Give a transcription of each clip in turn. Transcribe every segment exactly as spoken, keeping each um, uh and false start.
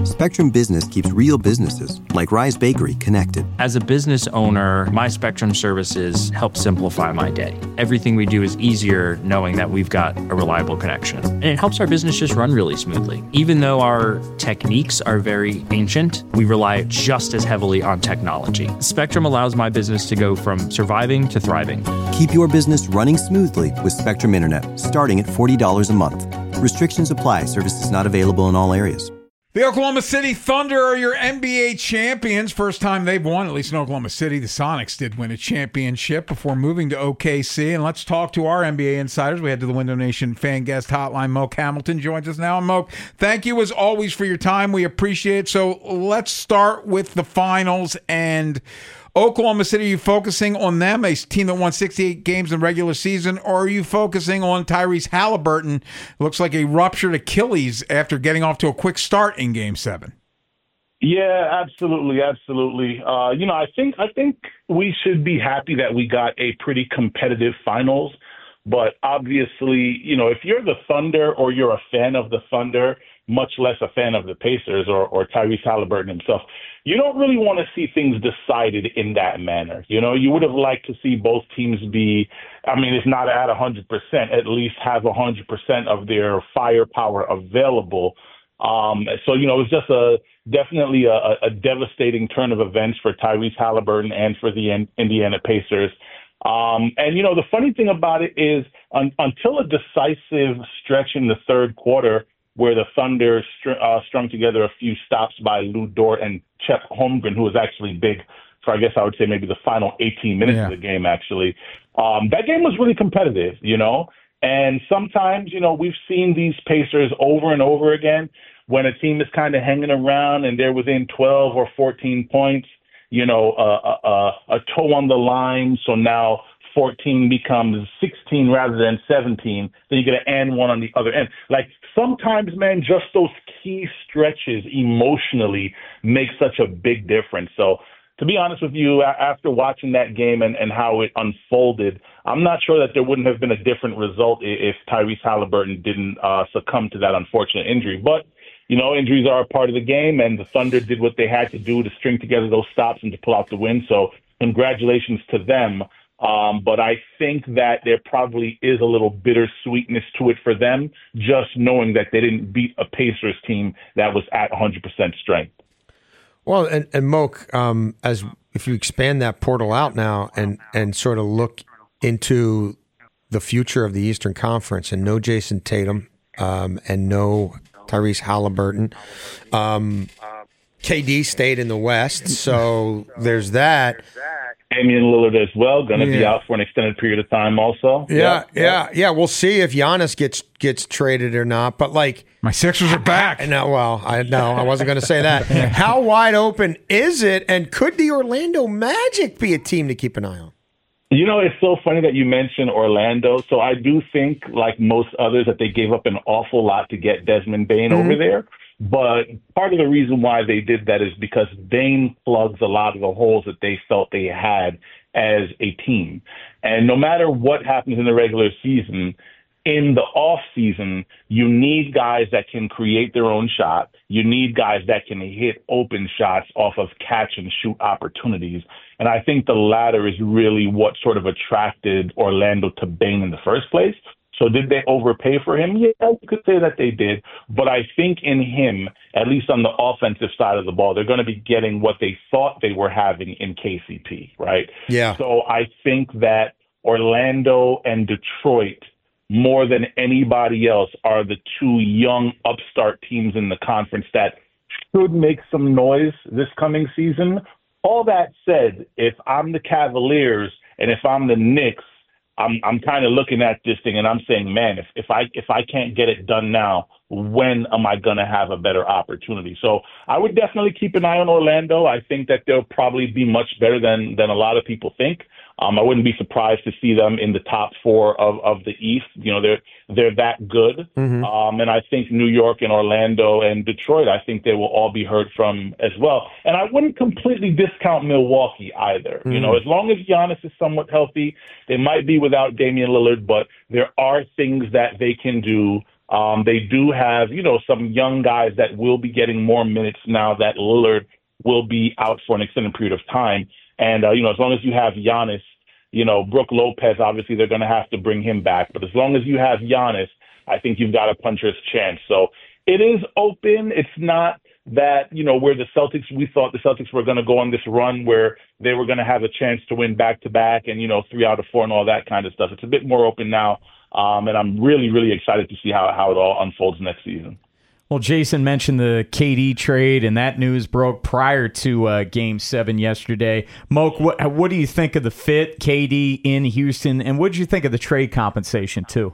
Spectrum Business keeps real businesses, like Rise Bakery, connected. As a business owner, my Spectrum services help simplify my day. Everything we do is easier knowing that we've got a reliable connection. And it helps our business just run really smoothly. Even though our techniques are very ancient, we rely just as heavily on technology. Spectrum allows my business to go from surviving to thriving. Keep your business running smoothly with Spectrum Internet, starting at forty dollars a month. Restrictions apply. Services not available in all areas. The Oklahoma City Thunder are your N B A champions. First time they've won, at least in Oklahoma City. The Sonics did win a championship before moving to O K C. And let's talk to our N B A insiders. We head to the Window Nation fan guest hotline. Moke Hamilton joins us now. Moke, thank you as always for your time. We appreciate it. So let's start with the finals and Oklahoma City. Are you focusing on them, a team that won sixty-eight games in the regular season, or are you focusing on Tyrese Halliburton? Looks like a ruptured Achilles after getting off to a quick start in Game Seven. Yeah, absolutely, absolutely. Uh, you know, I think I think we should be happy that we got a pretty competitive finals. But obviously, you know, if you're the Thunder or you're a fan of the Thunder, much less a fan of the Pacers or, or Tyrese Halliburton himself, you don't really want to see things decided in that manner. You know, you would have liked to see both teams be, I mean, if not at one hundred percent, at least have one hundred percent of their firepower available. Um, so, you know, it was just a definitely a, a devastating turn of events for Tyrese Halliburton and for the Indiana Pacers. Um, and, you know, the funny thing about it is un- until a decisive stretch in the third quarter where the Thunder str- uh, strung together a few stops by Lou Dort and Chet Holmgren, who was actually big for, I guess I would say, maybe the final eighteen minutes yeah. of the game, actually. Um, that game was really competitive, you know. And sometimes, you know, we've seen these Pacers over and over again when a team is kind of hanging around and they're within twelve or fourteen points. You know, uh, uh, a toe on the line, so now fourteen becomes sixteen rather than seventeen. Then you get an and one on the other end. Like sometimes, man, just those key stretches emotionally make such a big difference. So to be honest with you, after watching that game and, and how it unfolded, I'm not sure that there wouldn't have been a different result if Tyrese Halliburton didn't uh, succumb to that unfortunate injury. But you know, injuries are a part of the game, and the Thunder did what they had to do to string together those stops and to pull out the win. So congratulations to them. Um, but I think that there probably is a little bittersweetness to it for them, just knowing that they didn't beat a Pacers team that was at one hundred percent strength. Well, and, and Moke, um, as if you expand that portal out now and, and sort of look into the future of the Eastern Conference and no Jason Tatum um, and no Tyrese Halliburton. Um, K D stayed in the West, so there's that. Damian Lillard as well, going to yeah. be out for an extended period of time also. Yeah, yeah, yeah, yeah. We'll see if Giannis gets gets traded or not. But like, my Sixers are back. No, well, I no, I wasn't going to say that. How wide open is it, and could the Orlando Magic be a team to keep an eye on? You know, it's so funny that you mentioned Orlando. So I do think, like most others, that they gave up an awful lot to get Desmond Bane mm-hmm. over there. But part of the reason why they did that is because Bane plugs a lot of the holes that they felt they had as a team. And no matter what happens in the regular season, in the off season, you need guys that can create their own shot. You need guys that can hit open shots off of catch and shoot opportunities. And I think the latter is really what sort of attracted Orlando to Bane in the first place. So did they overpay for him? Yeah, you could say that they did. But I think in him, at least on the offensive side of the ball, they're going to be getting what they thought they were having in K C P, right? Yeah. So I think that Orlando and Detroit, more than anybody else, are the two young upstart teams in the conference that should make some noise this coming season. All that said, if I'm the Cavaliers and if I'm the Knicks, I'm I'm kind of looking at this thing and I'm saying, man, if, if I if I can't get it done now, when am I going to have a better opportunity? So I would definitely keep an eye on Orlando. I think that they'll probably be much better than than a lot of people think. Um, I wouldn't be surprised to see them in the top four of, of the East. You know, they're they're that good. Mm-hmm. Um, and I think New York and Orlando and Detroit, I think they will all be heard from as well. And I wouldn't completely discount Milwaukee either. Mm-hmm. You know, as long as Giannis is somewhat healthy, they might be without Damian Lillard, but there are things that they can do Um, they do have, you know, some young guys that will be getting more minutes now that Lillard will be out for an extended period of time. And, uh, you know, as long as you have Giannis, you know, Brook Lopez, obviously they're going to have to bring him back. But as long as you have Giannis, I think you've got a puncher's chance. So it is open. It's not that, you know, where the Celtics, we thought the Celtics were going to go on this run where they were going to have a chance to win back-to-back and, you know, three out of four and all that kind of stuff. It's a bit more open now, um, and I'm really, really excited to see how, how it all unfolds next season. Well, Jason mentioned the K D trade, and that news broke prior to uh, Game seven yesterday. Moke, what, what do you think of the fit, K D in Houston, and what did you think of the trade compensation, too?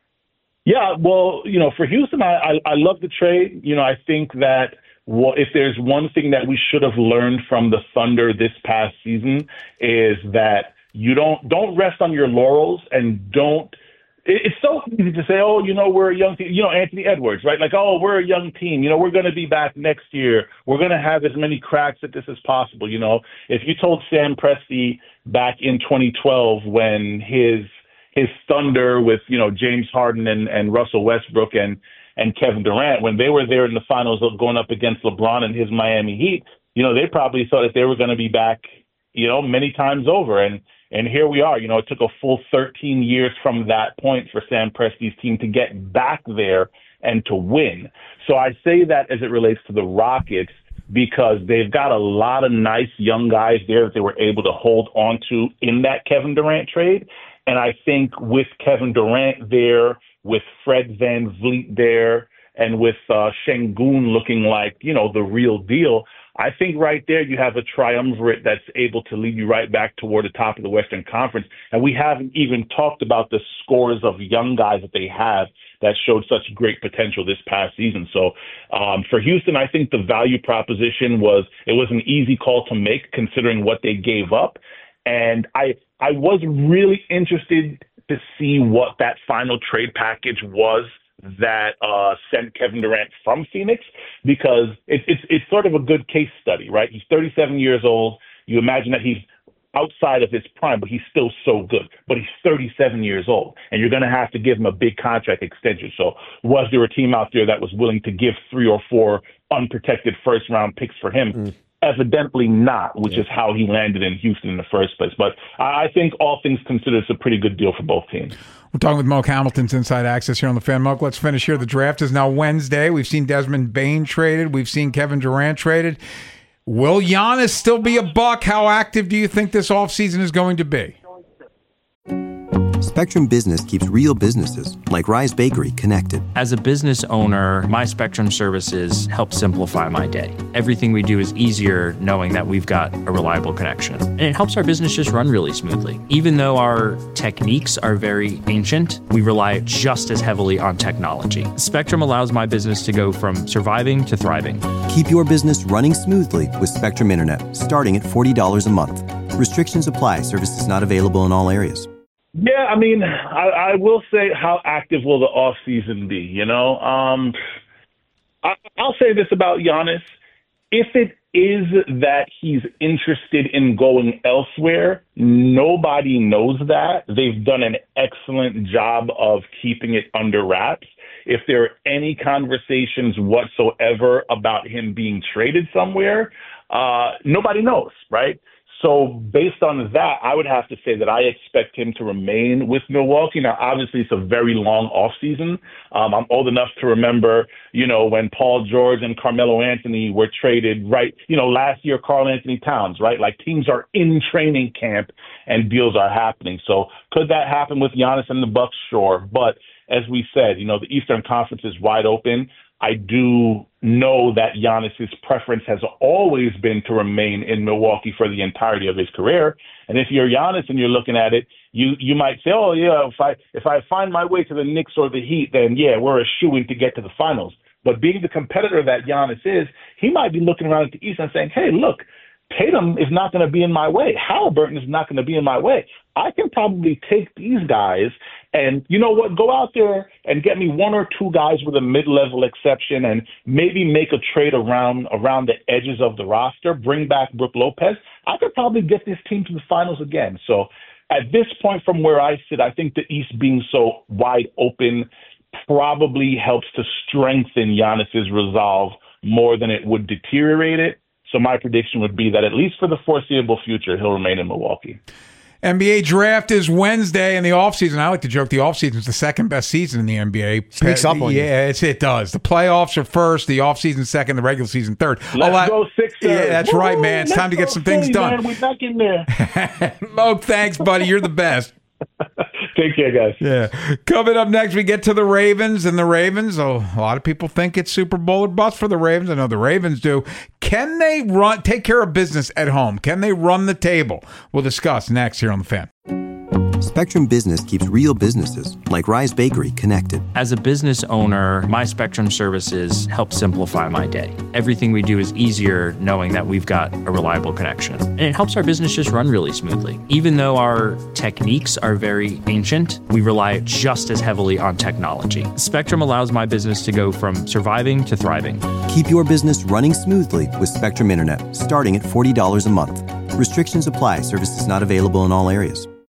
Yeah, well, you know, for Houston, I, I, I love the trade. You know, I think that well, if there's one thing that we should have learned from the Thunder this past season is that you don't don't rest on your laurels and don't. It's so easy to say, oh, you know, we're a young team. You know, Anthony Edwards, right? Like, oh, we're a young team. You know, we're going to be back next year. We're going to have as many cracks at this as possible. You know, if you told Sam Presti back in twenty twelve when his his Thunder with, you know, James Harden and, and Russell Westbrook and and Kevin Durant, when they were there in the finals going up against LeBron and his Miami Heat, you know, they probably thought that they were going to be back, you know, many times over. And and here we are. You know, it took a full thirteen years from that point for Sam Presti's team to get back there and to win. So I say that as it relates to the Rockets because they've got a lot of nice young guys there that they were able to hold on to in that Kevin Durant trade. And I think with Kevin Durant there, with Fred VanVleet there, and with uh, Şengün looking like, you know, the real deal, I think right there you have a triumvirate that's able to lead you right back toward the top of the Western Conference. And we haven't even talked about the scores of young guys that they have that showed such great potential this past season. So um, for Houston, I think the value proposition was, it was an easy call to make considering what they gave up. And I I was really interested to see what that final trade package was that uh, sent Kevin Durant from Phoenix, because it, it's it's sort of a good case study, right? He's thirty-seven years old. You imagine that he's outside of his prime, but he's still so good. But he's thirty-seven years old, and you're going to have to give him a big contract extension. So was there a team out there that was willing to give three or four unprotected first-round picks for him? Mm. Evidently not, which yeah. is how he landed in Houston in the first place. But I think all things considered, it's a pretty good deal for both teams. We're talking with Moke Hamilton's Inside Access here on the Fan. Moke, let's finish here. The draft is now Wednesday. We've seen Desmond Bane traded. We've seen Kevin Durant traded. Will Giannis still be a Buck? How active do you think this offseason is going to be? Spectrum Business keeps real businesses, like Rise Bakery, connected. As a business owner, my Spectrum services help simplify my day. Everything we do is easier knowing that we've got a reliable connection. And it helps our business just run really smoothly. Even though our techniques are very ancient, we rely just as heavily on technology. Spectrum allows my business to go from surviving to thriving. Keep your business running smoothly with Spectrum Internet, starting at forty dollars a month. Restrictions apply. Services not available in all areas. Yeah, I mean, I, I will say, how active will the off season be? You know, um, I, I'll say this about Giannis. If it is that he's interested in going elsewhere, nobody knows that. They've done an excellent job of keeping it under wraps. If there are any conversations whatsoever about him being traded somewhere, uh, nobody knows, right? So based on that, I would have to say that I expect him to remain with Milwaukee. Now, obviously, it's a very long offseason. Um, I'm old enough to remember, you know, when Paul George and Carmelo Anthony were traded, right? You know, last year, Karl Anthony Towns, right? Like, teams are in training camp and deals are happening. So could that happen with Giannis and the Bucks? Sure. But as we said, you know, the Eastern Conference is wide open. I do know that Giannis's preference has always been to remain in Milwaukee for the entirety of his career. And if you're Giannis and you're looking at it, you you might say, oh, yeah, if I if I find my way to the Knicks or the Heat, then, yeah, we're a shoo-in to get to the finals. But being the competitor that Giannis is, he might be looking around at the East and saying, hey, look, Tatum is not going to be in my way. Halliburton is not going to be in my way. I can probably take these guys and, you know what, go out there and get me one or two guys with a mid-level exception and maybe make a trade around around the edges of the roster, bring back Brook Lopez. I could probably get this team to the finals again. So at this point from where I sit, I think the East being so wide open probably helps to strengthen Giannis's resolve more than it would deteriorate it. So my prediction would be that at least for the foreseeable future, he'll remain in Milwaukee. N B A draft is Wednesday in the offseason. I like to joke the offseason is the second best season in the N B A. Sneaks up on you. Yeah, it's, it does. The playoffs are first, the offseason second, the regular season third. Let's lot, go Sixers. Yeah, that's Woo! right, man. It's Let's time to get go some things Philly, done. Man. We're back in there. Moke, thanks, buddy. You're the best. Take care, guys. Yeah. Coming up next, we get to the Ravens. And the Ravens, oh, a lot of people think it's Super Bowl or bust for the Ravens. I know the Ravens do. Can they run, take care of business at home? Can they run the table? We'll discuss next here on The Fan. Spectrum Business keeps real businesses, like Rise Bakery, connected. As a business owner, my Spectrum services help simplify my day. Everything we do is easier knowing that we've got a reliable connection. And it helps our business just run really smoothly. Even though our techniques are very ancient, we rely just as heavily on technology. Spectrum allows my business to go from surviving to thriving. Keep your business running smoothly with Spectrum Internet, starting at forty dollars a month. Restrictions apply. Services not available in all areas.